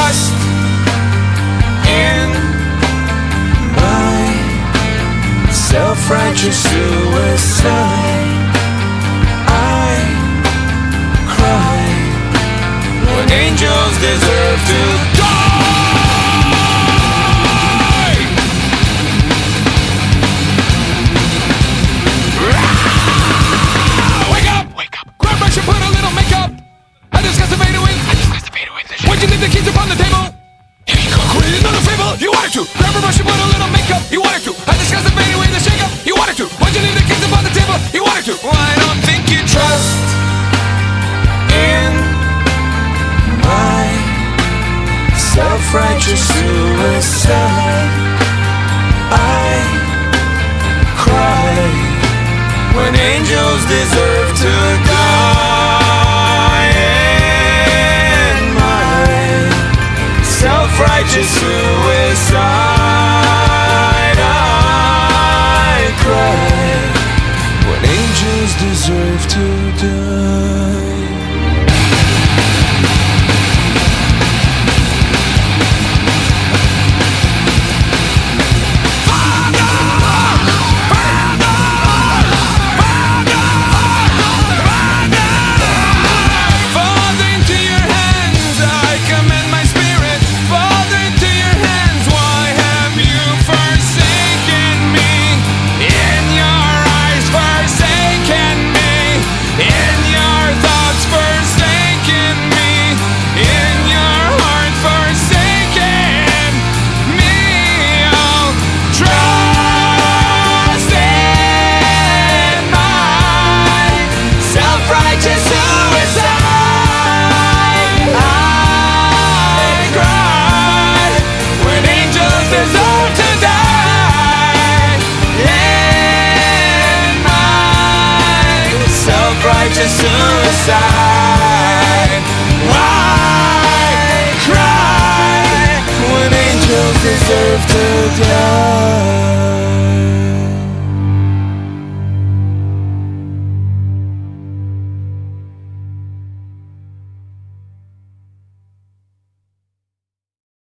trust in my self-righteous suicide. I cry when angels deserve to die. Wake up! Wake up! Grab brush and put a little makeup. I discussed the fade away. Why'd you leave the keys upon the table? Here you go. Create another fable. You wanted to. Grab a brush and put a little makeup. You wanted to. I discussed the fade away, the shake up. You wanted to. Why'd you leave the keys upon the table? You wanted to. Well, I don't think you trust in my self-righteous suicide. I cry when angels deserve to die. In my self-righteous suicide, I cry when angels deserve to die.